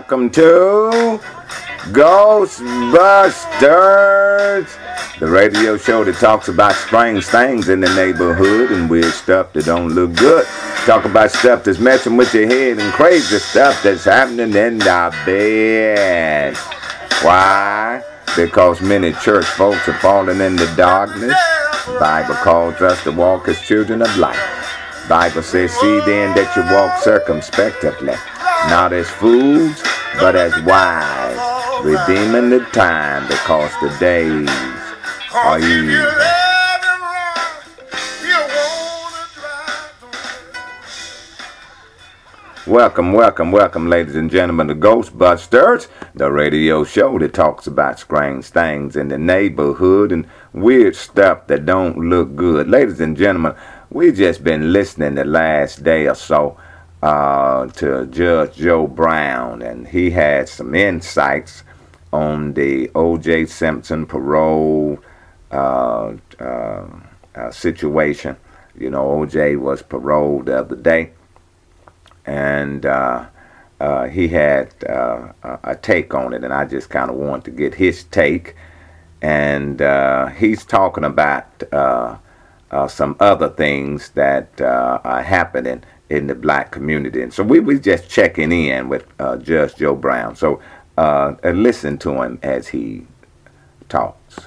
welcome to Ghostbusters, the radio show that talks about strange things in the neighborhood and weird stuff that don't look good. Talk about stuff that's messing with your head and crazy stuff that's happening in the bed. Why? Because many church folks are falling into darkness. The Bible calls us to walk as children of light. The Bible says, see then that you walk circumspectly, not as fools, but as wise, redeeming the time because the days are evil. Welcome, ladies and gentlemen, to Ghostbusters, the radio show that talks about strange things in the neighborhood and weird stuff that don't look good. Ladies and gentlemen, we just been listening the last day or so to Judge Joe Brown, and he had some insights on the O.J. Simpson parole situation. You know, O.J. was paroled the other day. And he had a take on it, and I just kind of wanted to get his take. And he's talking about some other things that are happening in the black community. And so we just checking in with Judge Joe Brown. So listen to him as he talks.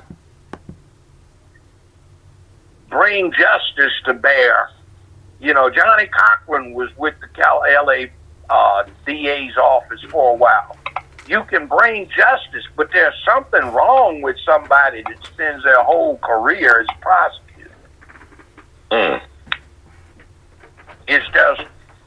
Bring justice to bear. You know, Johnny Cochran was with the L.A. DA's office for a while. You can bring justice, but there's something wrong with somebody that spends their whole career as a prosecutor. It's just,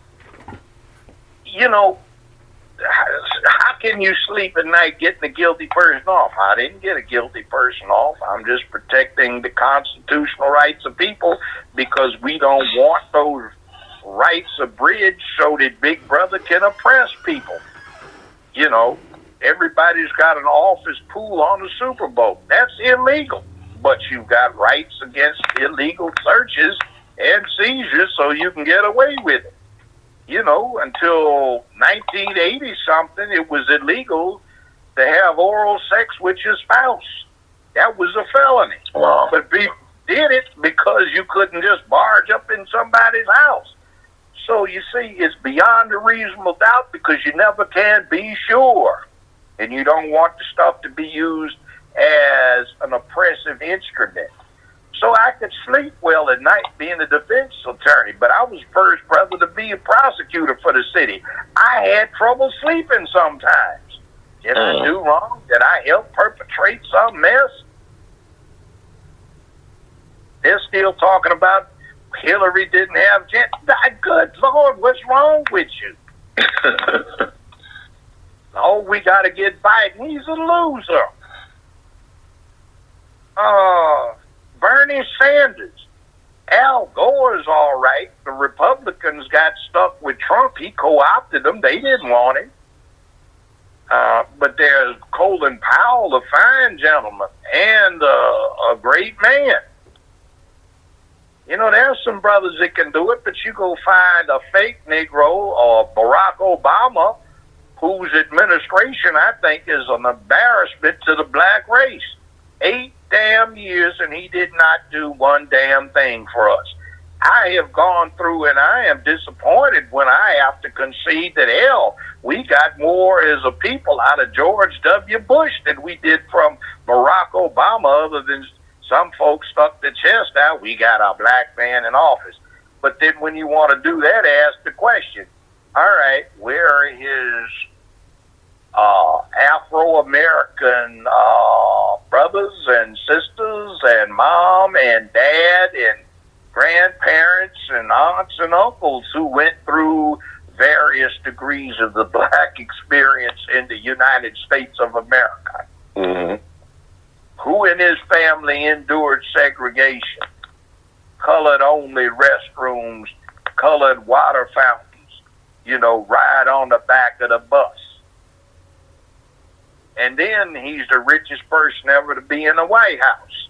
you know, how can you sleep at night getting a guilty person off? I didn't get a guilty person off. I'm just protecting the constitutional rights of people because we don't want those rights abridged so that Big Brother can oppress people. You know, everybody's got an office pool on the Super Bowl. That's illegal. But you've got rights against illegal searches and seizures so you can get away with it. You know, until 1980-something, it was illegal to have oral sex with your spouse. That was a felony. Wow. But people did it because you couldn't just barge up in somebody's house. So, you see, it's beyond a reasonable doubt because you never can be sure. And you don't want the stuff to be used as an oppressive instrument. So I could sleep well at night being a defense attorney, but I was first brother to be a prosecutor for the city. I had trouble sleeping sometimes. Did I do wrong? Did I help perpetrate some mess? They're still talking about Hillary didn't have chance. Good Lord, what's wrong with you? Oh, we got to get Biden. He's a loser. Bernie Sanders. Al Gore's all right. The Republicans got stuck with Trump. He co-opted them. They didn't want him. But there's Colin Powell, a fine gentleman, and a great man. You know, there's some brothers that can do it, but you go find a fake Negro or Barack Obama, whose administration I think is an embarrassment to the black race. 8 damn years, and he did not do one damn thing for us. I have gone through, and I am disappointed when I have to concede that, hell, we got more as a people out of George W. Bush than we did from Barack Obama, other than some folks stuck their chest out. We got a black man in office. But then when you want to do that, ask the question, all right, where are his Afro-American brothers and sisters and mom and dad and grandparents and aunts and uncles who went through various degrees of the black experience in the United States of America? Mm-hmm. Who in his family endured segregation, colored-only restrooms, colored water fountains, you know, ride on the back of the bus? And then he's the richest person ever to be in the White House.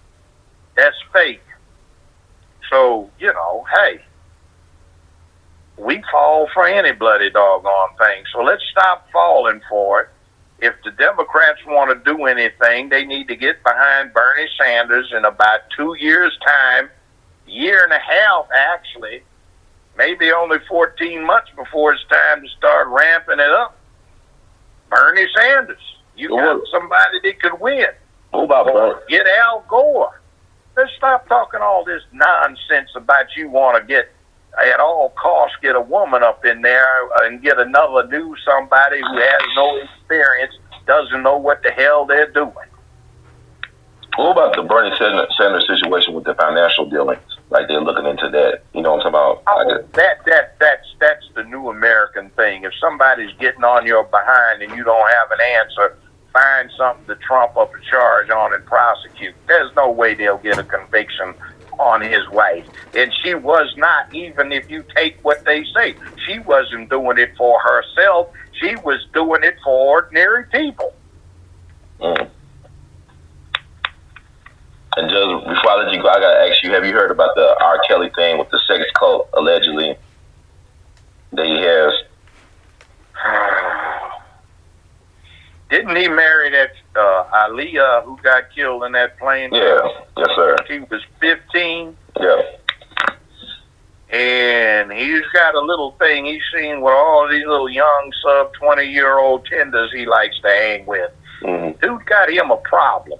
That's fake. So, you know, hey, we fall for any bloody doggone thing. So let's stop falling for it. If the Democrats want to do anything, they need to get behind Bernie Sanders in about 2 years' time, year and a half actually, maybe only 14 months before it's time to start ramping it up. Bernie Sanders. You got somebody that could win. What about Bernie? Get Al Gore. Let's stop talking all this nonsense about you want to get, at all costs, get a woman up in there and get another new somebody who has no experience, doesn't know what the hell they're doing. What about the Bernie Sanders situation with the financial dealings? Like they're looking into that. You know what I'm talking about? That's the new American thing. If somebody's getting on your behind and you don't have an answer, find something to trump up a charge on and prosecute. There's no way they'll get a conviction on his wife. And she was not, even if you take what they say, she wasn't doing it for herself. She was doing it for ordinary people. Mm. And just before I let you go, I gotta ask you: have you heard about the R. Kelly thing with the sex cult allegedly that he has? Didn't he marry that Aaliyah who got killed in that plane? Yeah, yes, sir. She was 15. Yeah. And he's got a little thing he's seen with all these little young sub-20-year-old tenders he likes to hang with. Mm-hmm. Dude got him a problem.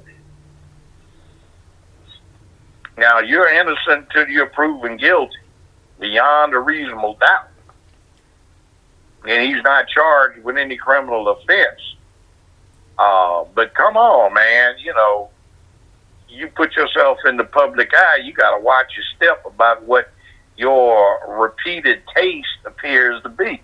Now, you're innocent till you're proven guilty, beyond a reasonable doubt. And he's not charged with any criminal offense. But come on, man, you know, you put yourself in the public eye, you got to watch your step about what your repeated taste appears to be.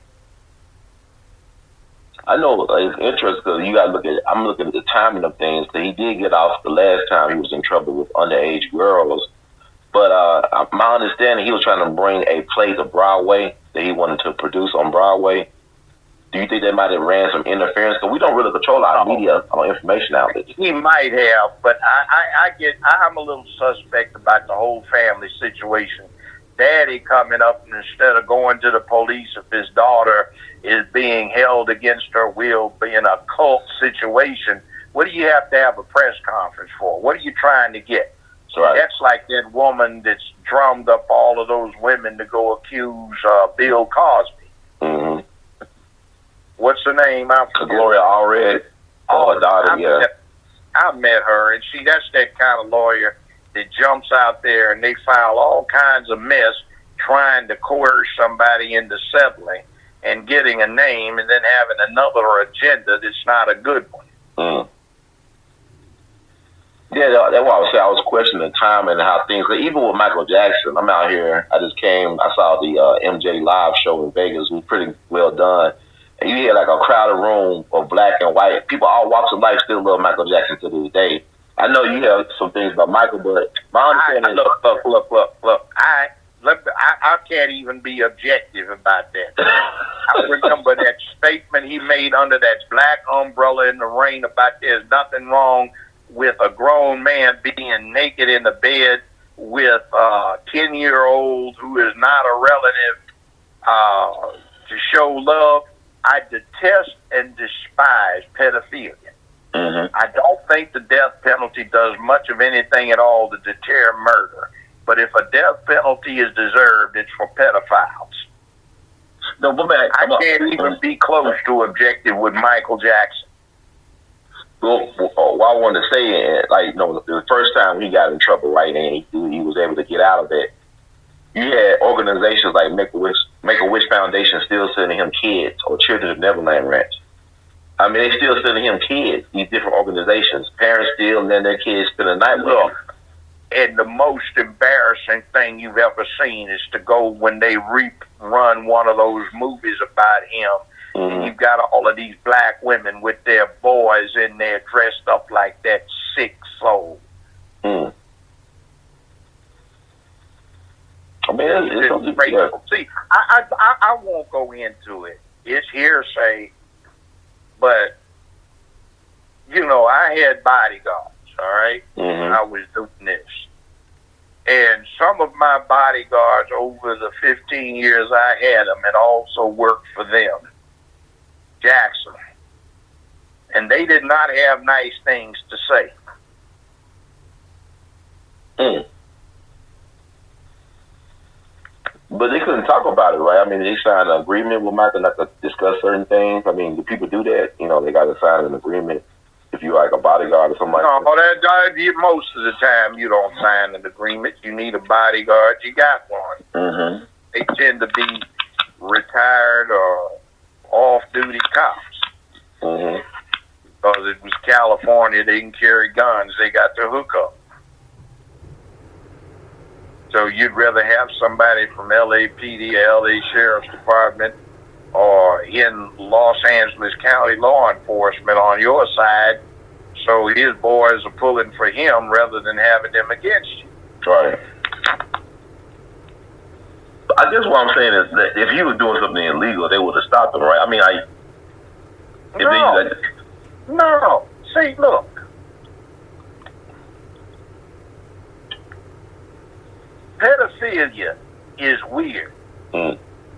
I know it's interesting because you got to look at. I'm looking at the timing of things. That he did get off the last time he was in trouble with underage girls, but my understanding, he was trying to bring a play to Broadway that he wanted to produce on Broadway. Do you think they might have ran some interference? Because we don't really control our media or information outlets. He might have, but I'm a little suspect about the whole family situation. Daddy coming up and instead of going to the police if his daughter is being held against her will in a cult situation, what do you have to have a press conference for? What are you trying to get? Right. That's like that woman that's drummed up all of those women to go accuse Bill Cosby. Mm-hmm. What's her name? Gloria Allred. Oh, her daughter, yeah. I met her, and that's that kind of lawyer that jumps out there and they file all kinds of mess trying to coerce somebody into settling and getting a name and then having another agenda that's not a good one. Mm. Yeah, that's why I was saying I was questioning the time and how things, even with Michael Jackson, I'm out here, I saw the MJ Live show in Vegas. It was pretty well done. And you had like a crowded room of black and white. People all walks of life still love Michael Jackson to this day. I know you have some things about Michael, but my understanding look. I can't even be objective about that. I remember that statement he made under that black umbrella in the rain about there's nothing wrong with a grown man being naked in the bed with a 10-year-old who is not a relative to show love. I detest and despise pedophilia. Mm-hmm. I don't think the death penalty does much of anything at all to deter murder. But if a death penalty is deserved, it's for pedophiles. No, but man, I can't even be close to objective with Michael Jackson. Well, what I wanted to say, like, you know, the first time he got in trouble, right, and he was able to get out of it, you had organizations like Make-A-Wish Foundation still sending him kids, or Children of Neverland Ranch. I mean, they still sending him kids, these different organizations. Parents still letting their kids spend the night with him. And the most embarrassing thing you've ever seen is to go when they rerun one of those movies about him. Mm-hmm. And you've got all of these black women with their boys in there dressed up like that sick soul. Mm. I mean, it's grateful. See, I won't go into it. It's hearsay. But, you know, I had bodyguards, all right? Mm-hmm. I was doing this. And some of my bodyguards over the 15 years I had them and also worked for them, Jackson. And they did not have nice things to say. But they couldn't talk about it, right? I mean, they signed an agreement with Michael not to discuss certain things. I mean, do people do that? You know, they got to sign an agreement if you're like a bodyguard or something like that. No, most of the time you don't sign an agreement. You need a bodyguard. You got one. Mm-hmm. They tend to be retired or off-duty cops. Mm-hmm. Because it was California, they can carry guns. They got the hookup. So you'd rather have somebody from LAPD, LA Sheriff's Department, or in Los Angeles County law enforcement on your side, so his boys are pulling for him rather than having them against you. Right. I guess what I'm saying is that if he was doing something illegal, they would have stopped him, right? I mean, No. See, look. Pedophilia is weird. Mm.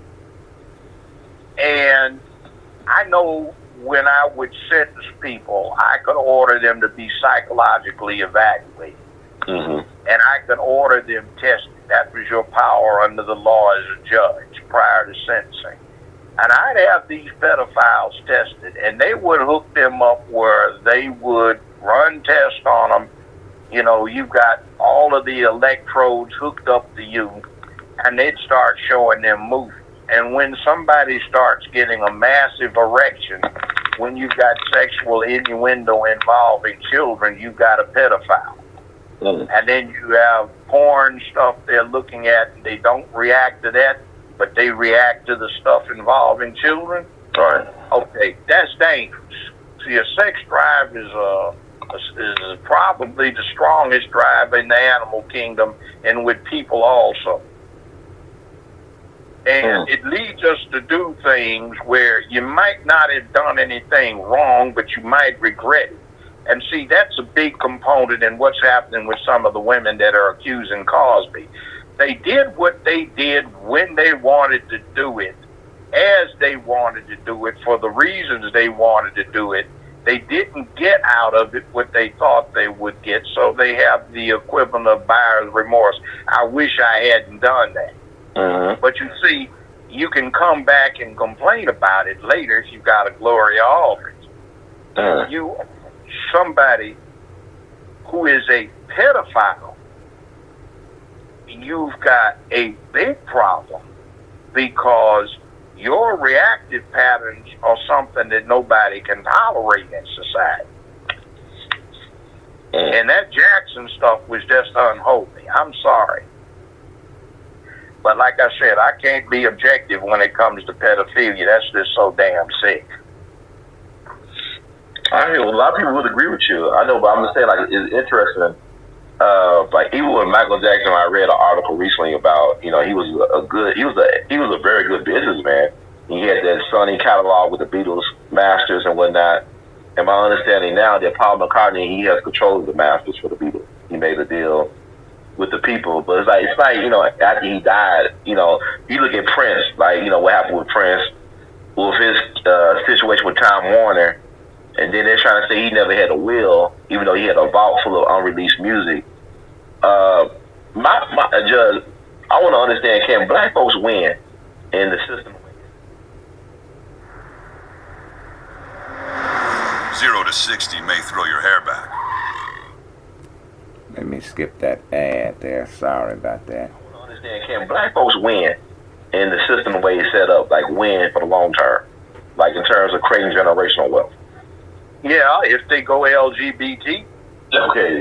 And I know when I would sentence people, I could order them to be psychologically evaluated. Mm-hmm. And I could order them tested. That was your power under the law as a judge prior to sentencing. And I'd have these pedophiles tested, and they would hook them up where they would run tests on them. You know, you've got all of the electrodes hooked up to you, and they'd start showing them moving. And when somebody starts getting a massive erection, when you've got sexual innuendo involving children, you've got a pedophile. Mm. And then you have porn stuff they're looking at, and they don't react to that, but they react to the stuff involving children. Right. Okay, that's dangerous. See, a sex drive is probably the strongest drive in the animal kingdom and with people also. And it leads us to do things where you might not have done anything wrong, but you might regret it. And see, that's a big component in what's happening with some of the women that are accusing Cosby. They did what they did when they wanted to do it, as they wanted to do it, for the reasons they wanted to do it. They didn't get out of it what they thought they would get, so they have the equivalent of buyer's remorse. I wish I hadn't done that. Mm-hmm. But you see, you can come back and complain about it later if you've got a Gloria Aldrich. Mm. You, somebody who is a pedophile, you've got a big problem because your reactive patterns are something that nobody can tolerate in society. And that Jackson stuff was just unholy. I'm sorry. But like I said, I can't be objective when it comes to pedophilia. That's just so damn sick. I hear a lot of people would agree with you. I know, but I'm just saying, like, it's interesting. Like even with Michael Jackson, I read an article recently about, you know, he was a very good businessman. He had that Sony catalog with the Beatles masters and whatnot. And my understanding now that Paul McCartney, he has control of the masters for the Beatles. He made a deal with the people, but it's like you know, after he died, you know, you look at Prince, like, you know, what happened with Prince, with his situation with Time Warner, and then they're trying to say he never had a will, even though he had a vault full of unreleased music. My judge, I want to understand: can black folks win in the system? 0 to 60 may throw your hair back. Let me skip that ad there. Sorry about that. I want to understand: can black folks win in the system the way it's set up? Like win for the long term, like in terms of creating generational wealth? Yeah, if they go LGBT. Okay.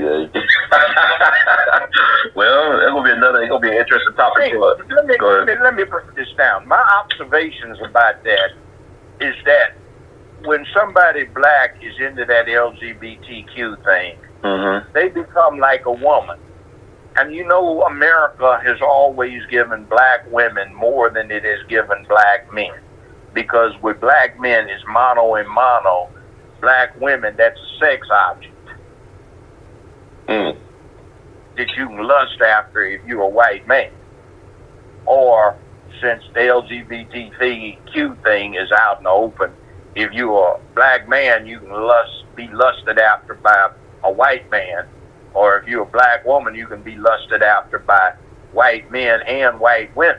Well, it's gonna be an interesting topic. Hey, let me break this down. My observations about that is that when somebody black is into that LGBTQ thing, mm-hmm. they become like a woman. And you know, America has always given black women more than it has given black men. Because with black men, it's mono and mono. Black women, that's a sex object. Mm. that you can lust after if you're a white man. Or since the LGBTQ thing is out in the open, if you're a black man, you can be lusted after by a white man. Or if you're a black woman, you can be lusted after by white men and white women.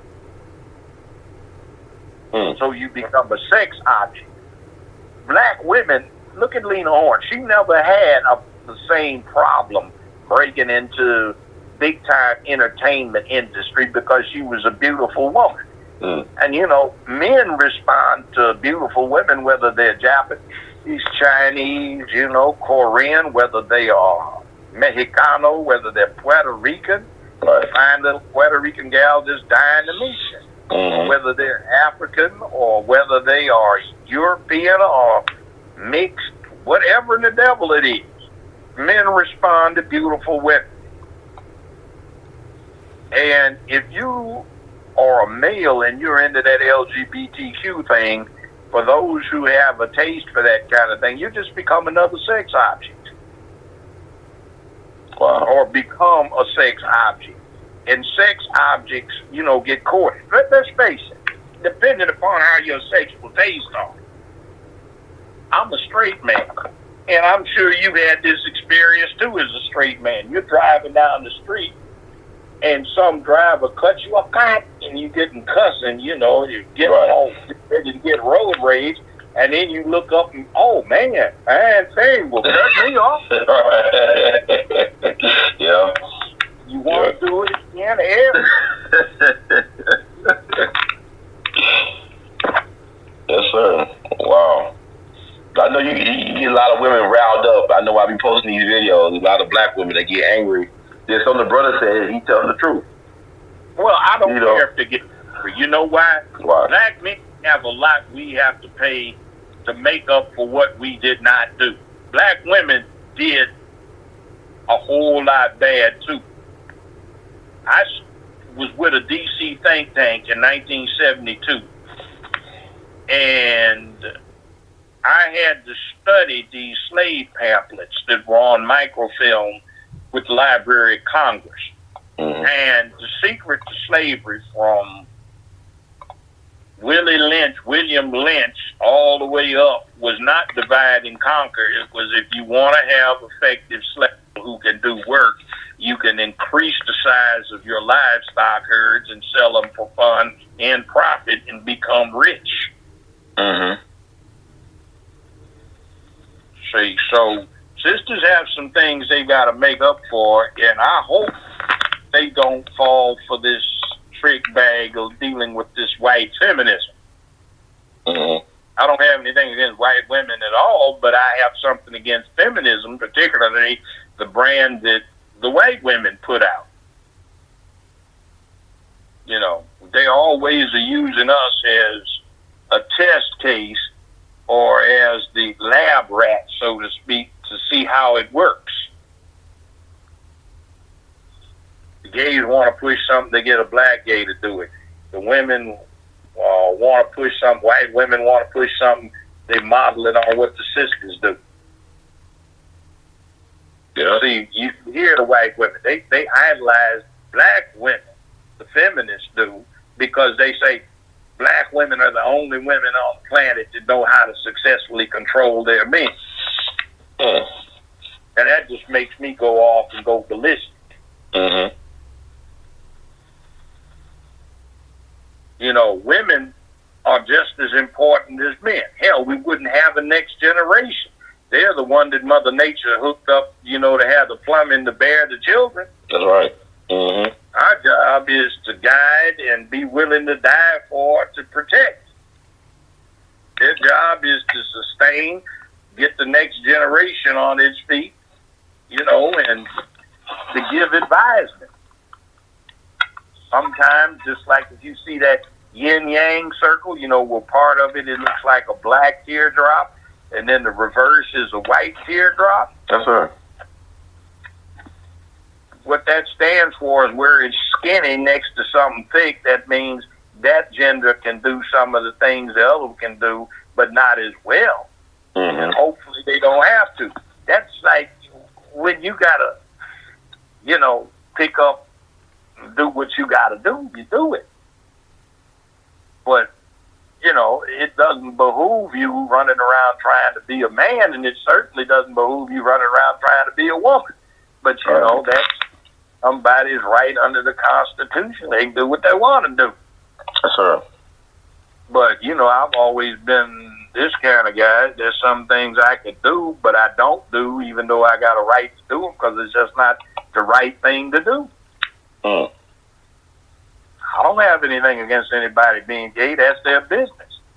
So you become a sex object. Black women, look at Lena Horne. She never had the same problem breaking into big-time entertainment industry because she was a beautiful woman. And, you know, men respond to beautiful women, whether they're Japanese, Chinese, you know, Korean, whether they are Mexicano, whether they're Puerto Rican. Right. Fine little Puerto Rican gal just dying to meet you. Whether they're African or whether they are European or mixed, whatever in the devil it is, men respond to beautiful women. And if you are a male and you're into that LGBTQ thing, for those who have a taste for that kind of thing, you just become another sex object. Wow. Or become a sex object. And sex objects, you know, get courted. Let's face it, depending upon how your sexual tastes are. I'm a straight man, and I'm sure you've had this experience too as a straight man. You're driving down the street, and some driver cuts you off, and you getting cussing, you know, you get all ready to get road rage, and then you look up and, oh man, man, thing will cut me off. Yeah. You want to do it again, Yes, sir. Wow. I know you get a lot of women riled up. I know I be posting these videos. A lot of black women that get angry. There's something the brother said. He tells the truth. Well, I don't care if they get angry. You know why? Why? Black men have a lot we have to pay to make up for what we did not do. Black women did a whole lot bad too. I was with a D.C. think tank in 1972, and I had to study these slave pamphlets that were on microfilm with the Library of Congress. And the secret to slavery from William Lynch, all the way up, was not divide and conquer. It was, if you want to have effective slaves who can do work, you can increase the size of your livestock herds and sell them for fun and profit and become rich. See, so sisters have some things they got to make up for, and I hope they don't fall for this trick bag of dealing with this white feminism. I don't have anything against white women at all, but I have something against feminism, particularly the brand that the white women put out. You know, they always are using us as a test case or as the lab rat, so to speak, to see how it works. The gays want to push something, they get a black gay to do it. The women want to push something, white women want to push something, they model it on what the sisters do. Yeah. See, you hear the white women, they idolize black women, the feminists do, because they say black women are the only women on the planet that know how to successfully control their men. And that just makes me go off and go ballistic. You know, women are just as important as men. Hell, we wouldn't have a next generation. They're the one that Mother Nature hooked up, you know, to have the plumbing to bear the children. That's right. Our job is to guide and be willing to die for, to protect. Their job is to sustain, get the next generation on its feet, you know, and to give advisement. Sometimes, just like if you see that yin-yang circle, you know, where part of it looks like a black teardrop, and then the reverse is a white teardrop. That's right. What that stands for is where it's skinny next to something thick. That means that gender can do some of the things the other can do, but not as well. And hopefully they don't have to. That's like when you got pick up and do what you got to do, you do it. But, it doesn't behoove you running around trying to be a man, and it certainly doesn't behoove you running around trying to be a woman. But, that's somebody's right under the Constitution. They can do what they want to do. Yes, sir. But, I've always been this kind of guy. There's some things I could do, but I don't do, even though I got a right to do them, because it's just not the right thing to do. Mm. I don't have anything against anybody being gay. That's their business.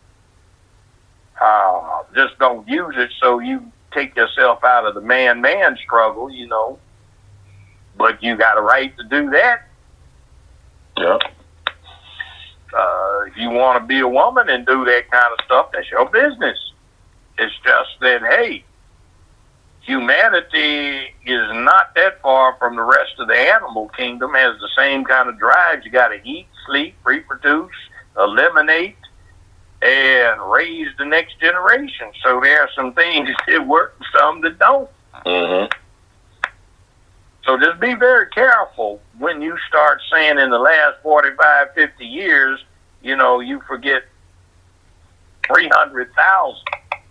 Just don't use it so you take yourself out of the man-man struggle, But you got a right to do that. Yeah. If you want to be a woman and do that kind of stuff, that's your business. It's just that, hey, humanity is not that far from the rest of the animal kingdom, has the same kind of drives. You got to eat, sleep, reproduce, eliminate, and raise the next generation. So there are some things that work and some that don't. Mm-hmm. So just be very careful when you start saying in the last 45, 50 years, you forget 300,000.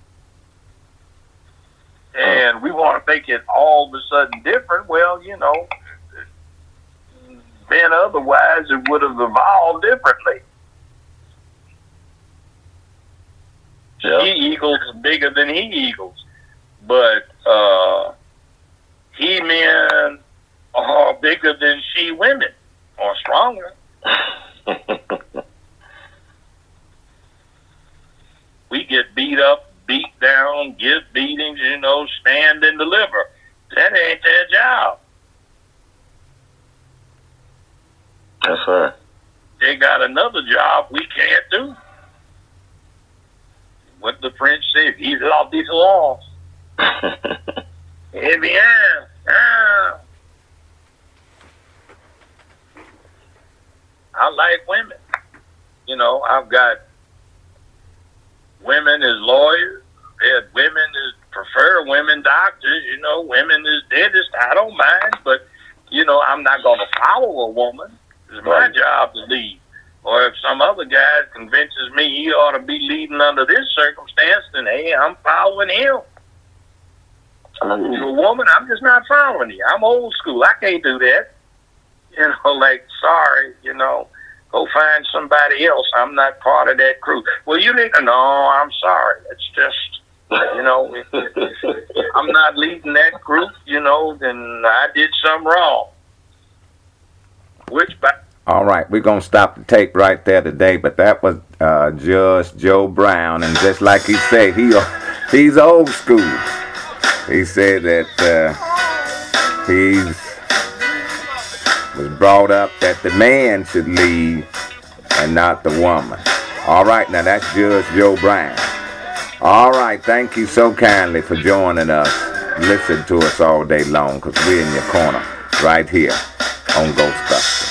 And we want to make it all of a sudden different. Well, then otherwise it would have evolved differently. Yeah. He-eagles are bigger than he-eagles. But he-men are bigger than she-women, or stronger. We get beat up, beat down, give beatings, stand and deliver. That ain't their job. Yes, sir. They got another job we can't do. What the French say, he's lost his laws. Eh bien, I like women. I've got women as lawyers. Women prefer women doctors. Women as dentists. I don't mind, but I'm not going to follow a woman. It's my job to lead. Or if some other guy convinces me he ought to be leading under this circumstance, then hey, I'm following him. You're a woman, I'm just not following you. I'm old school. I can't do that. Sorry, go find somebody else. I'm not part of that crew. Well, you need to. No, I'm sorry. It's just, if I'm not leading that group, then I did something wrong. All right, we're going to stop the tape right there today, but that was Judge Joe Brown, and just like he said, he's old school. He said that he was brought up that the man should lead and not the woman. All right, now that's Judge Joe Brown. All right, thank you so kindly for joining us. Listen to us all day long, because we're in your corner right here on Ghostbusters.